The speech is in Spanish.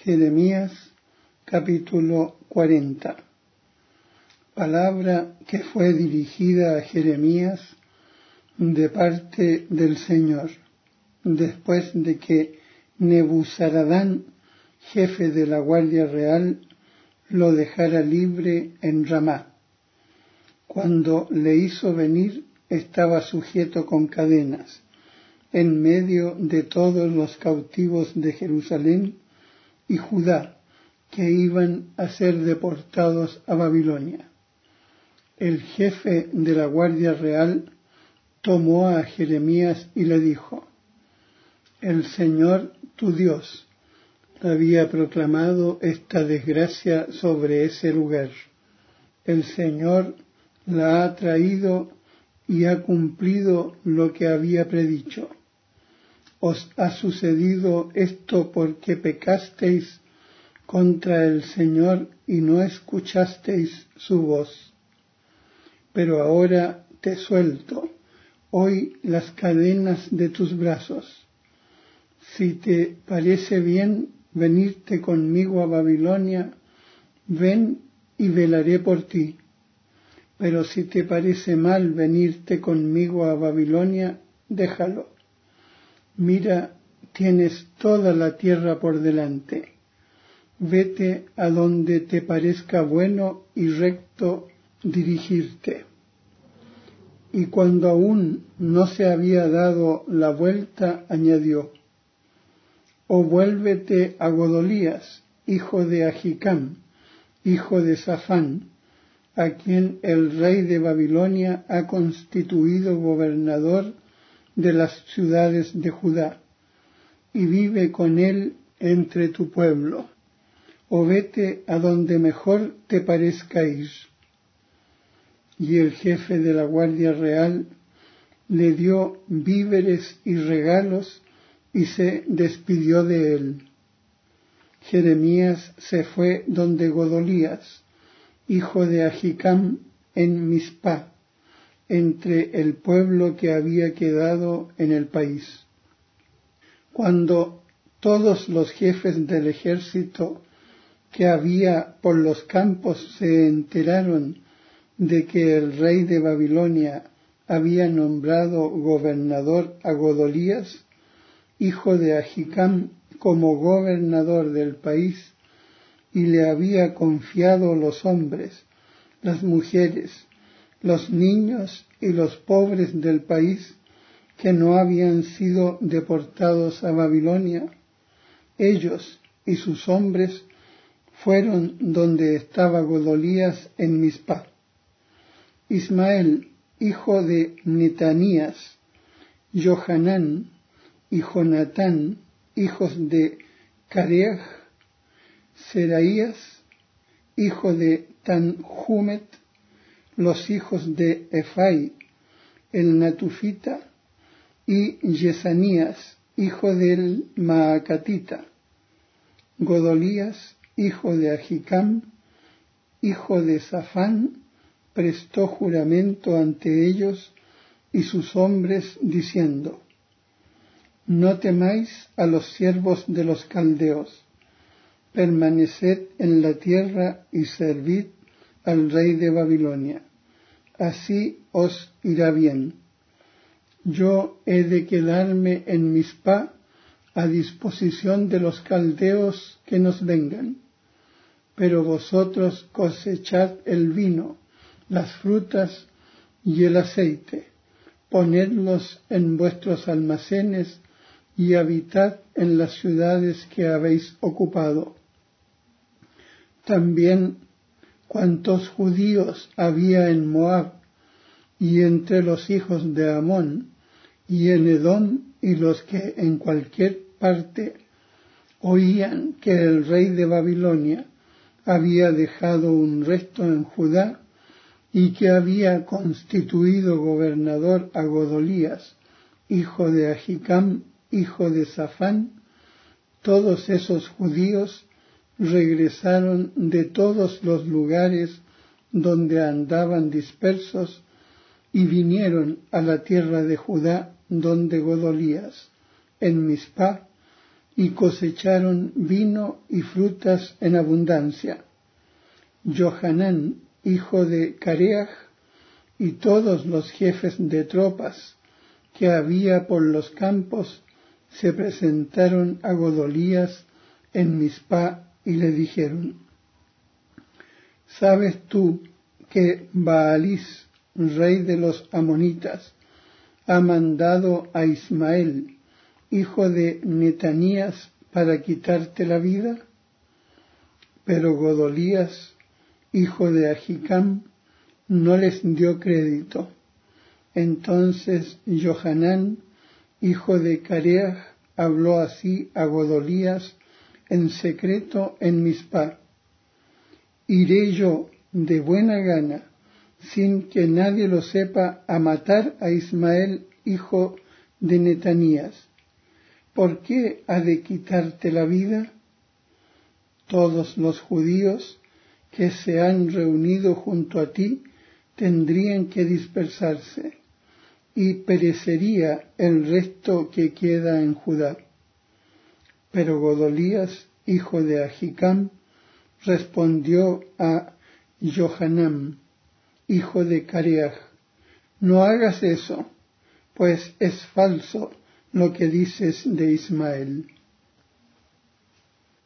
Jeremías capítulo 40. Palabra que fue dirigida a Jeremías de parte del Señor, después de que Nebuzaradán, jefe de la Guardia Real, lo dejara libre en Ramá. Cuando le hizo venir, estaba sujeto con cadenas, en medio de todos los cautivos de Jerusalén y Judá, que iban a ser deportados a Babilonia. El jefe de la Guardia Real tomó a Jeremías y le dijo: El Señor tu Dios había proclamado esta desgracia sobre ese lugar. El Señor la ha traído y ha cumplido lo que había predicho. Os ha sucedido esto porque pecasteis contra el Señor y no escuchasteis su voz. Pero ahora te suelto hoy las cadenas de tus brazos. Si te parece bien venirte conmigo a Babilonia, ven y velaré por ti. Pero si te parece mal venirte conmigo a Babilonia, déjalo. Mira, tienes toda la tierra por delante. Vete a donde te parezca bueno y recto dirigirte. Y cuando aún no se había dado la vuelta, añadió: O vuélvete a Godolías, hijo de Ahicam, hijo de Safán, a quien el rey de Babilonia ha constituido gobernador de las ciudades de Judá, y vive con él entre tu pueblo. O vete a donde mejor te parezca ir. Y el jefe de la Guardia Real le dio víveres y regalos y se despidió de él. Jeremías se fue donde Godolías, hijo de Ahicam, en Mizpá, entre el pueblo que había quedado en el país. Cuando todos los jefes del ejército que había por los campos se enteraron de que el rey de Babilonia había nombrado gobernador a Godolías, hijo de Ahicam, como gobernador del país, y le había confiado los hombres, las mujeres, los niños y los pobres del país que no habían sido deportados a Babilonia, ellos y sus hombres fueron donde estaba Godolías en Mizpá. Ismael, hijo de Netanías, Johanán y Jonatán, hijos de Careaj, Seraías, hijo de Tanhumet, los hijos de Efai, el Natufita, y Yesanías, hijo del Maacatita. Godolías, hijo de Ahicam, hijo de Safán, prestó juramento ante ellos y sus hombres, diciendo: No temáis a los siervos de los caldeos, permaneced en la tierra y servid al rey de Babilonia, así os irá bien. Yo he de quedarme en Mizpá a disposición de los caldeos que nos vengan, pero vosotros cosechad el vino, las frutas y el aceite, ponedlos en vuestros almacenes y habitad en las ciudades que habéis ocupado. También cuantos judíos había en Moab y entre los hijos de Amón y en Edom, y los que en cualquier parte oían que el rey de Babilonia había dejado un resto en Judá y que había constituido gobernador a Godolías, hijo de Ahicam, hijo de Safán, todos esos judíos regresaron de todos los lugares donde andaban dispersos y vinieron a la tierra de Judá donde Godolías, en Mizpá, y cosecharon vino y frutas en abundancia. Johanán, hijo de Careaj, y todos los jefes de tropas que había por los campos se presentaron a Godolías en Mizpá y le dijeron: ¿Sabes tú que Baalís, rey de los amonitas, ha mandado a Ismael, hijo de Netanías, para quitarte la vida? Pero Godolías, hijo de Ahicam, no les dio crédito. Entonces Johanán, hijo de Careaj, habló así a Godolías en secreto en Mizpá: ¿Iré yo de buena gana, sin que nadie lo sepa, a matar a Ismael, hijo de Netanías? ¿Por qué ha de quitarte la vida? Todos los judíos que se han reunido junto a ti tendrían que dispersarse, y perecería el resto que queda en Judá. Pero Godolías, hijo de Ahicam, respondió a Johanán, hijo de Careaj: no hagas eso, pues es falso lo que dices de Ismael.